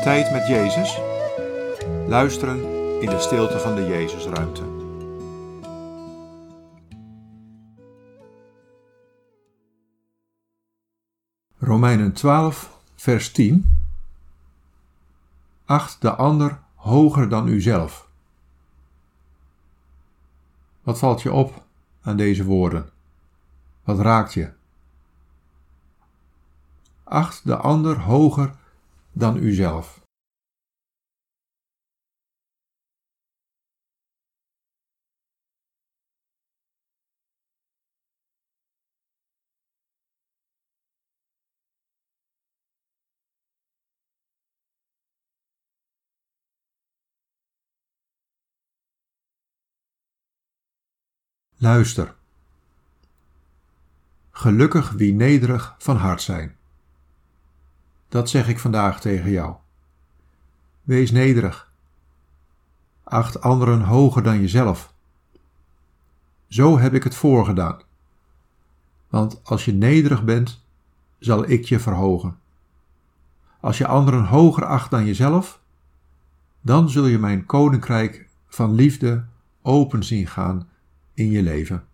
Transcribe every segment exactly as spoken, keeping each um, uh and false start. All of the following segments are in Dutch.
Tijd met Jezus. Luisteren in de stilte van de Jezusruimte. Romeinen twaalf, vers tien. Acht de ander hoger dan uzelf. Wat valt je op aan deze woorden? Wat raakt je? Acht de ander hoger dan uzelf. Luister. Gelukkig wie nederig van hart zijn. Dat zeg ik vandaag tegen jou. Wees nederig. Acht anderen hoger dan jezelf. Zo heb ik het voorgedaan. Want als je nederig bent, zal ik je verhogen. Als je anderen hoger acht dan jezelf, dan zul je mijn koninkrijk van liefde open zien gaan in je leven.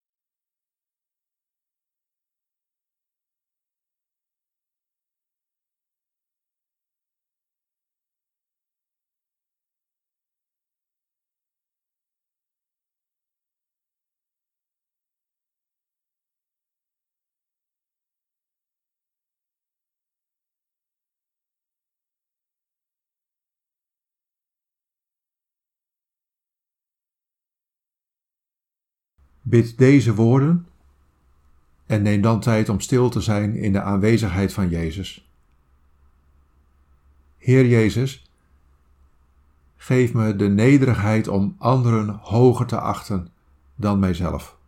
Bid deze woorden en neem dan tijd om stil te zijn in de aanwezigheid van Jezus. Heer Jezus, geef me de nederigheid om anderen hoger te achten dan mijzelf.